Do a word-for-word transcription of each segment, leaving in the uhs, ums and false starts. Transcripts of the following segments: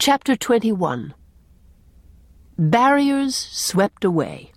Chapter twenty-one. Barriers Swept Away.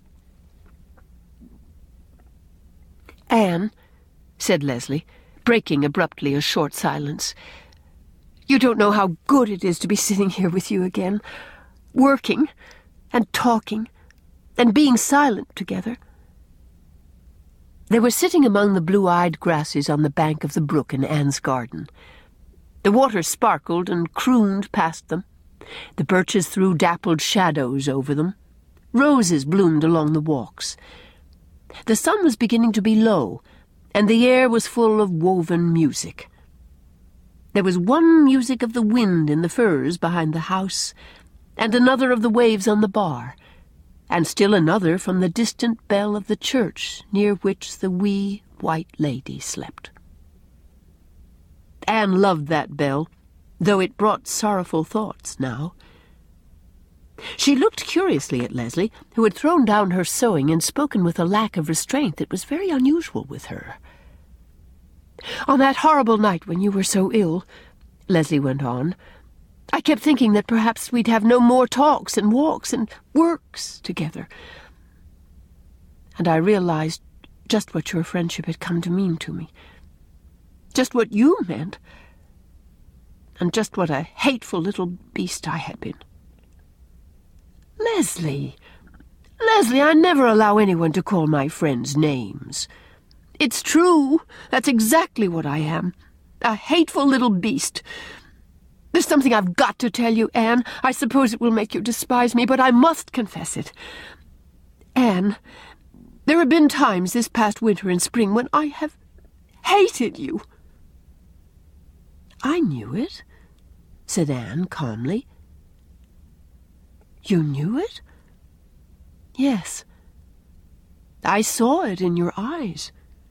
"Anne," said Leslie, breaking abruptly a short silence, "you don't know how good it is to be sitting here with you again, working and talking and being silent together." They were sitting among the blue-eyed grasses on the bank of the brook in Anne's garden. The water sparkled and crooned past them. The birches threw dappled shadows over them. Roses bloomed along the walks. The sun was beginning to be low, and the air was full of woven music. There was one music of the wind in the firs behind the house, and another of the waves on the bar, and still another from the distant bell of the church near which the wee white lady slept. Anne loved that bell, though it brought sorrowful thoughts now. She looked curiously at Leslie, who had thrown down her sewing and spoken with a lack of restraint that was very unusual with her. "On that horrible night when you were so ill," Leslie went on, "I kept thinking that perhaps we'd have no more talks and walks and works together. And I realized just what your friendship had come to mean to me. Just what you meant. And just what a hateful little beast I had been." "Leslie, Leslie, I never allow anyone to call my friends names. It's true. That's exactly what I am. A hateful little beast. There's something I've got to tell you, Anne. I suppose it will make you despise me, but I must confess it. Anne, there have been times this past winter and spring when I have hated you." "I knew it," said Anne calmly. "You knew it?" "Yes. I saw it in your eyes.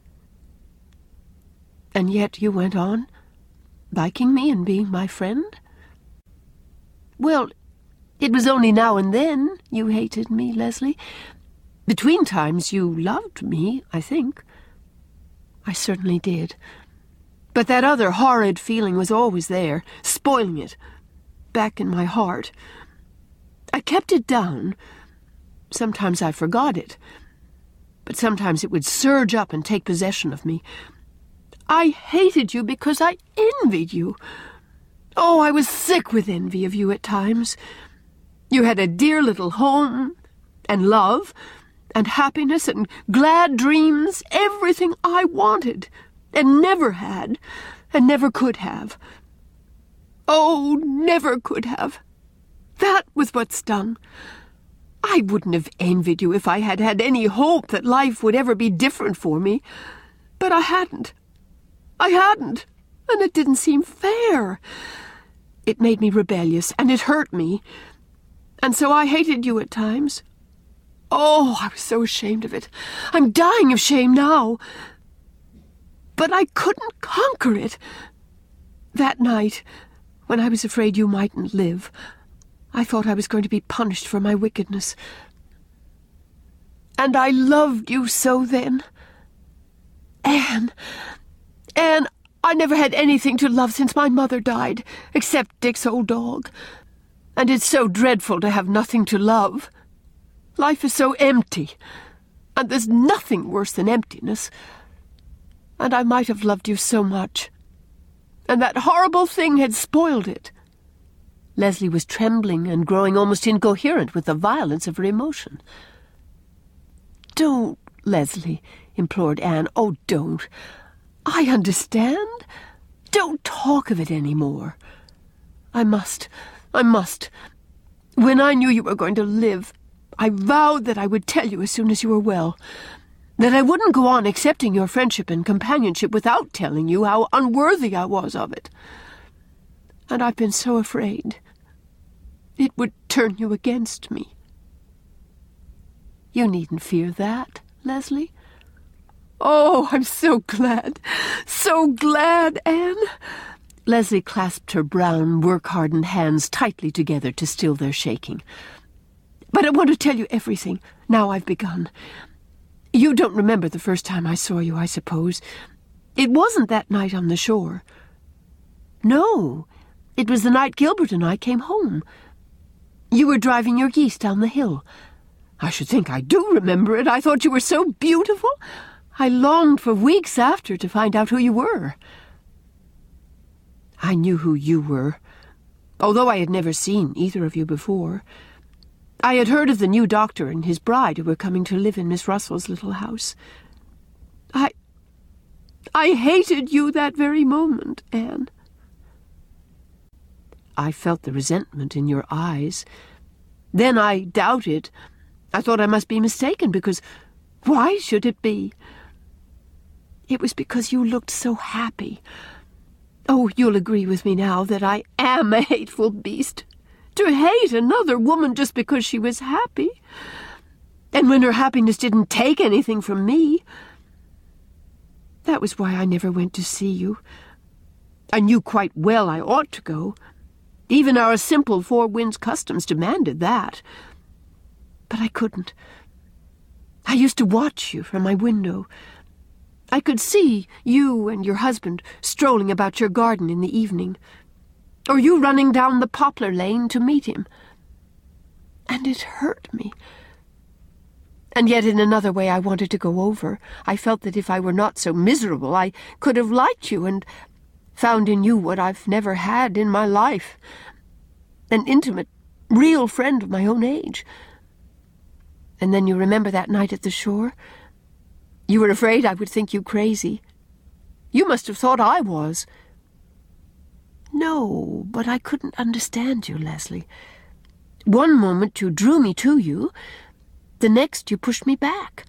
And yet you went on, liking me and being my friend?" "Well, it was only now and then you hated me, Leslie. Between times you loved me, I think." "I certainly did. But that other horrid feeling was always there, spoiling it, back in my heart. I kept it down. Sometimes I forgot it, but sometimes it would surge up and take possession of me. I hated you because I envied you. Oh, I was sick with envy of you at times. You had a dear little home, and love, and happiness, and glad dreams, everything I wanted, and never had, and never could have. Oh, never could have. That was what stung. I wouldn't have envied you if I had had any hope that life would ever be different for me. But I hadn't. I hadn't, and it didn't seem fair. It made me rebellious, and it hurt me. And so I hated you at times. Oh, I was so ashamed of it. I'm dying of shame now. But I couldn't conquer it. That night, when I was afraid you mightn't live, I thought I was going to be punished for my wickedness. And I loved you so then. Anne, Anne, I never had anything to love since my mother died, except Dick's old dog. And it's so dreadful to have nothing to love. Life is so empty, and there's nothing worse than emptiness. And I might have loved you so much. And that horrible thing had spoiled it." Leslie was trembling and growing almost incoherent with the violence of her emotion. "Don't, Leslie," implored Anne. "Oh, don't. I understand. Don't talk of it any more." "I must. I must. When I knew you were going to live, I vowed that I would tell you as soon as you were well. That I wouldn't go on accepting your friendship and companionship without telling you how unworthy I was of it. And I've been so afraid it would turn you against me." "You needn't fear that, Leslie." "Oh, I'm so glad, so glad, Anne." Leslie clasped her brown, work-hardened hands tightly together to still their shaking. "But I want to tell you everything, now I've begun. You don't remember the first time I saw you, I suppose. It wasn't that night on the shore." "No, It was the night Gilbert and I came home. You were driving your geese down the hill. I should think I do remember it. I thought you were so beautiful. I longed for weeks after to find out who you were. I knew who you were, although I had never seen either of you before. I had heard of the new doctor and his bride who were coming to live in Miss Russell's little house. I... I hated you that very moment, Anne. I felt the resentment in your eyes. Then I doubted. I thought I must be mistaken, because why should it be? It was because you looked so happy. Oh, you'll agree with me now that I am a hateful beast. To hate another woman just because she was happy. And when her happiness didn't take anything from me. That was why I never went to see you. I knew quite well I ought to go. Even our simple Four Winds customs demanded that. But I couldn't. I used to watch you from my window. I could see you and your husband strolling about your garden in the evening, or you running down the poplar lane to meet him. And it hurt me. And yet in another way I wanted to go over. I felt that if I were not so miserable, I could have liked you and found in you what I've never had in my life. An intimate, real friend of my own age. And then you remember that night at the shore? You were afraid I would think you crazy. You must have thought I was. No, but I couldn't understand you, Leslie. One moment you drew me to you, the next you pushed me back.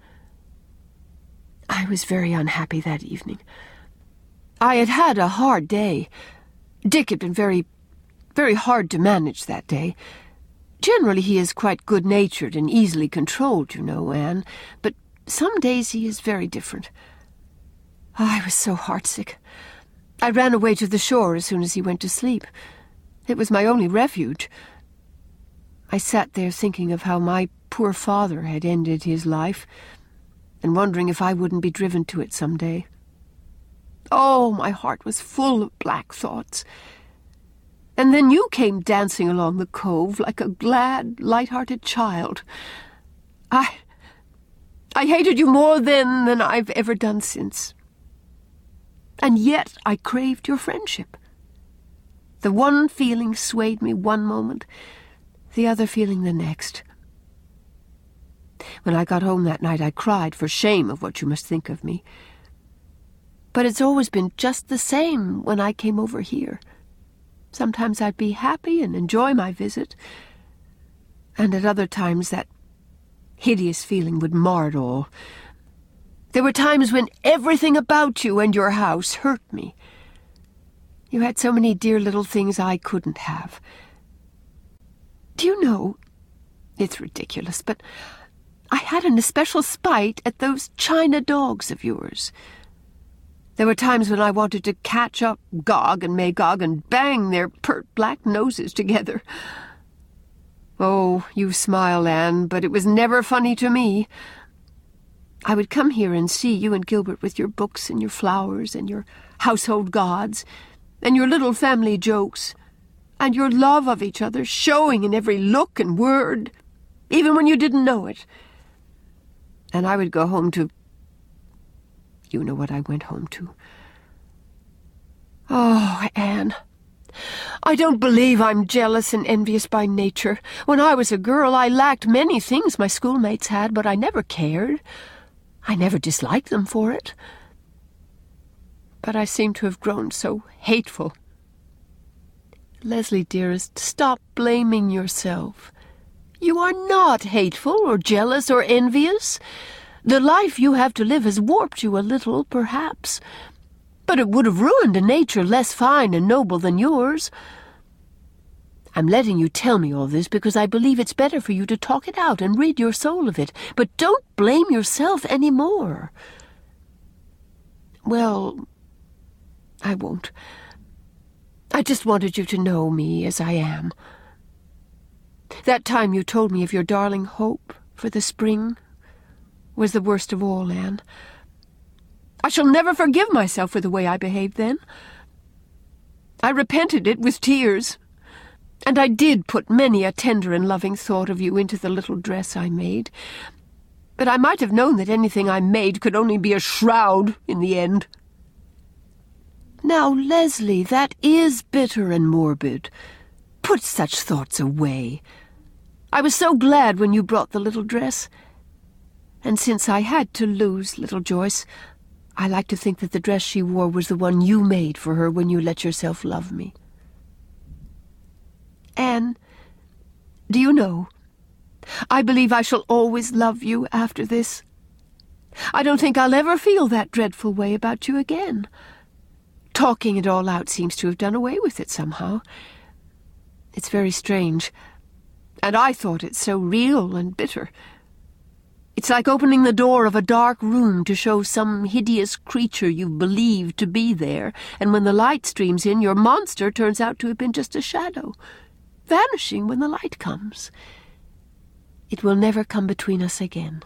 I was very unhappy that evening. I had had a hard day. Dick had been very, very hard to manage that day. Generally he is quite good-natured and easily controlled, you know, Anne, but some days he is very different. I was so heartsick. I ran away to the shore as soon as he went to sleep. It was my only refuge. I sat there thinking of how my poor father had ended his life, and wondering if I wouldn't be driven to it some day. Oh, my heart was full of black thoughts. And then you came dancing along the cove like a glad, light-hearted child. I... I hated you more then than I've ever done since. And yet I craved your friendship. The one feeling swayed me one moment, the other feeling the next. When I got home that night, I cried for shame of what you must think of me. But it's always been just the same when I came over here. Sometimes I'd be happy and enjoy my visit, and at other times that hideous feeling would mar it all. There were times when everything about you and your house hurt me. You had so many dear little things I couldn't have. Do you know, it's ridiculous, but I had an especial spite at those china dogs of yours. There were times when I wanted to catch up Gog and Magog and bang their pert black noses together. Oh, you smile, Anne, but it was never funny to me. I would come here and see you and Gilbert with your books and your flowers and your household gods and your little family jokes and your love of each other showing in every look and word, even when you didn't know it. And I would go home to... You know what I went home to. Oh, Anne, I don't believe I'm jealous and envious by nature. When I was a girl, I lacked many things my schoolmates had, but I never cared. I never disliked them for it. But I seem to have grown so hateful. Leslie, dearest, stop blaming yourself. You are not hateful or jealous or envious. The life you have to live has warped you a little, perhaps, but it would have ruined a nature less fine and noble than yours. I'm letting you tell me all this because I believe it's better for you to talk it out and rid your soul of it, but don't blame yourself any more. Well, I won't. I just wanted you to know me as I am. That time you told me of your darling Hope for the spring was the worst of all, Anne. I shall never forgive myself for the way I behaved then. I repented it with tears. And I did put many a tender and loving thought of you into the little dress I made. But I might have known that anything I made could only be a shroud in the end. Now, Leslie, that is bitter and morbid. Put such thoughts away. I was so glad when you brought the little dress. And since I had to lose little Joyce, I like to think that the dress she wore was the one you made for her when you let yourself love me. Anne, do you know, I believe I shall always love you after this. I don't think I'll ever feel that dreadful way about you again. Talking it all out seems to have done away with it somehow. It's very strange, and I thought it so real and bitter. It's like opening the door of a dark room to show some hideous creature you've believed to be there, and when the light streams in, your monster turns out to have been just a shadow, vanishing when the light comes. It will never come between us again.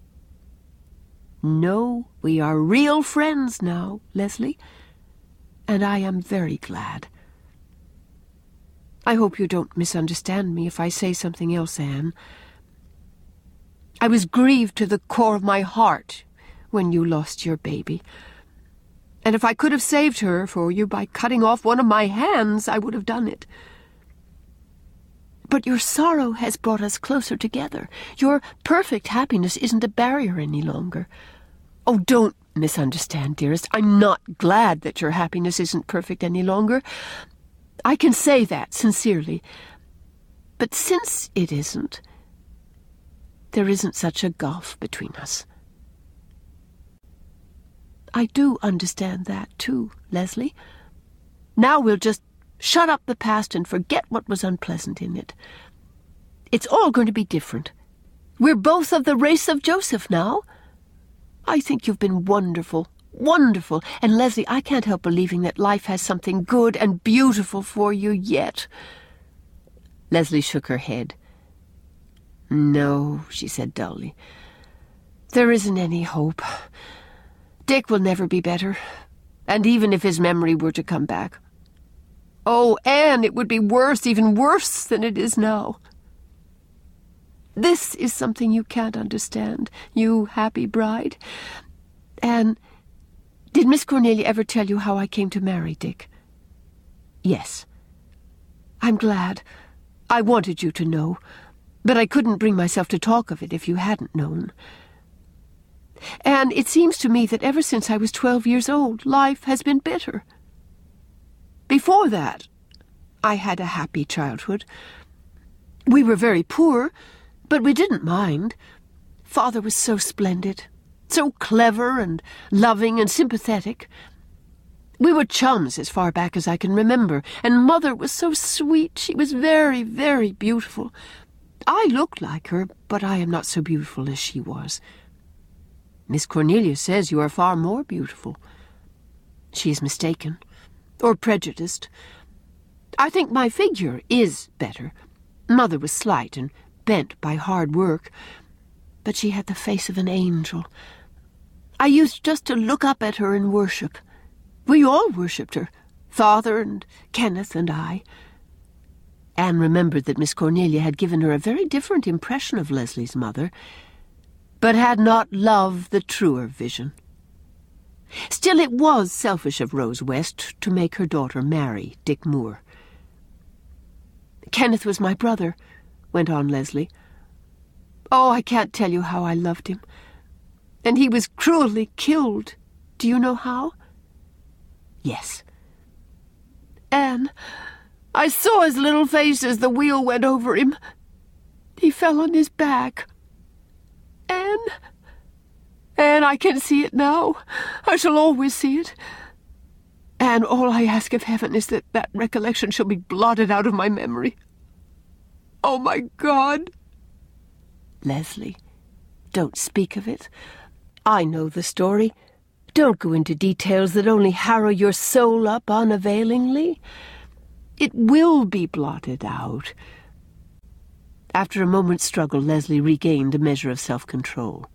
No, we are real friends now, Leslie, and I am very glad. I hope you don't misunderstand me if I say something else, Anne. I was grieved to the core of my heart when you lost your baby. And if I could have saved her for you by cutting off one of my hands, I would have done it. But your sorrow has brought us closer together. Your perfect happiness isn't a barrier any longer. Oh, don't misunderstand, dearest. I'm not glad that your happiness isn't perfect any longer. I can say that sincerely. But since it isn't, there isn't such a gulf between us. I do understand that, too, Leslie. Now we'll just shut up the past and forget what was unpleasant in it. It's all going to be different. We're both of the race of Joseph now. I think you've been wonderful, wonderful. And, Leslie, I can't help believing that life has something good and beautiful for you yet. Leslie shook her head. No, she said dully. There isn't any hope. Dick will never be better. And even if his memory were to come back, oh, Anne, it would be worse, even worse than it is now. This is something you can't understand, you happy bride. Anne, did Miss Cornelia ever tell you how I came to marry Dick? Yes. I'm glad. I wanted you to know, but I couldn't bring myself to talk of it if you hadn't known. And it seems to me that ever since I was twelve years old, life has been bitter. Before that, I had a happy childhood. We were very poor, but we didn't mind. Father was so splendid, so clever and loving and sympathetic. We were chums as far back as I can remember, and Mother was so sweet. She was very, very beautiful. I looked like her, but I am not so beautiful as she was. Miss Cornelia says you are far more beautiful. She is mistaken, or prejudiced. I think my figure is better. Mother was slight and bent by hard work, but she had the face of an angel. I used just to look up at her and worship. We all worshipped her, Father and Kenneth and I. Anne remembered that Miss Cornelia had given her a very different impression of Leslie's mother, but had not loved the truer vision. Still, it was selfish of Rose West to make her daughter marry Dick Moore. Kenneth was my brother, went on Leslie. Oh, I can't tell you how I loved him. And he was cruelly killed. Do you know how? Yes. Anne, I saw his little face as the wheel went over him. He fell on his back. Anne, Anne, I can see it now. I shall always see it. And all I ask of heaven is that that recollection shall be blotted out of my memory. Oh, my God! Leslie, don't speak of it. I know the story. Don't go into details that only harrow your soul up unavailingly. It will be blotted out. After a moment's struggle, Leslie regained a measure of self-control.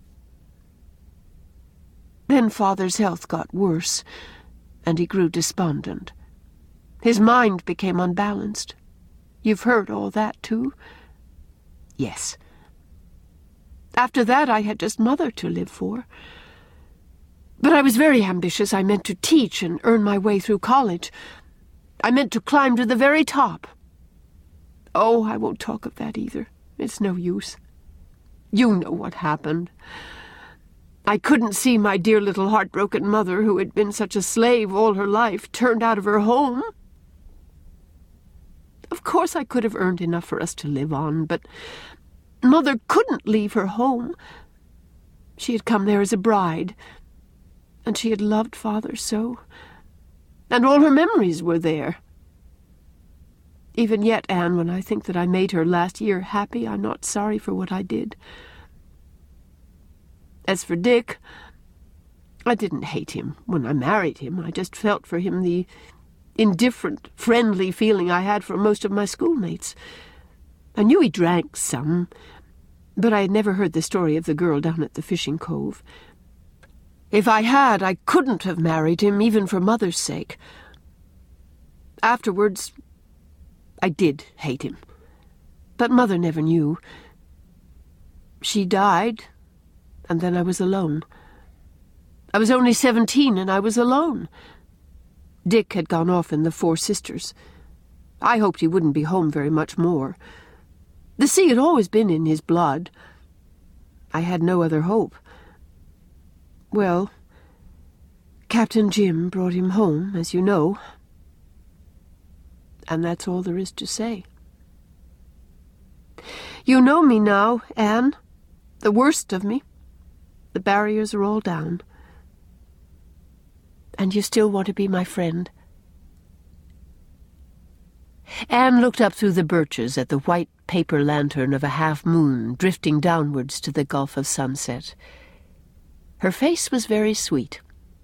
Then Father's health got worse, and he grew despondent. His mind became unbalanced. You've heard all that, too? Yes. After that, I had just Mother to live for. But I was very ambitious. I meant to teach and earn my way through college. I meant to climb to the very top. Oh, I won't talk of that either. It's no use. You know what happened. I couldn't see my dear little heartbroken mother, who had been such a slave all her life, turned out of her home. Of course I could have earned enough for us to live on, but Mother couldn't leave her home. She had come there as a bride, and she had loved Father so, and all her memories were there. Even yet, Anne, when I think that I made her last year happy, I'm not sorry for what I did. As for Dick, I didn't hate him when I married him. I just felt for him the indifferent, friendly feeling I had for most of my schoolmates. I knew he drank some, but I had never heard the story of the girl down at the fishing cove. If I had, I couldn't have married him, even for Mother's sake. Afterwards, I did hate him, but Mother never knew. She died, and then I was alone. I was only seventeen, and I was alone. Dick had gone off in the Four Sisters. I hoped he wouldn't be home very much more. The sea had always been in his blood. I had no other hope. Well, Captain Jim brought him home, as you know. And that's all there is to say. You know me now, Anne, the worst of me. The barriers are all down. And you still want to be my friend? Anne looked up through the birches at the white paper lantern of a half-moon drifting downwards to the gulf of sunset. Her face was very sweet.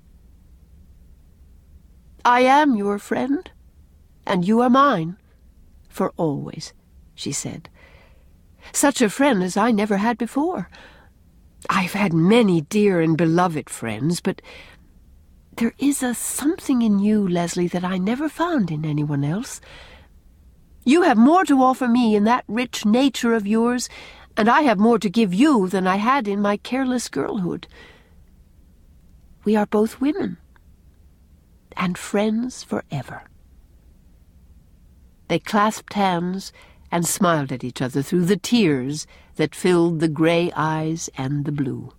I am your friend, and you are mine, for always, she said. Such a friend as I never had before. I've had many dear and beloved friends, but there is a something in you, Leslie, that I never found in anyone else. You have more to offer me in that rich nature of yours, and I have more to give you than I had in my careless girlhood. We are both women, and friends forever. They clasped hands and smiled at each other through the tears that filled the grey eyes and the blue.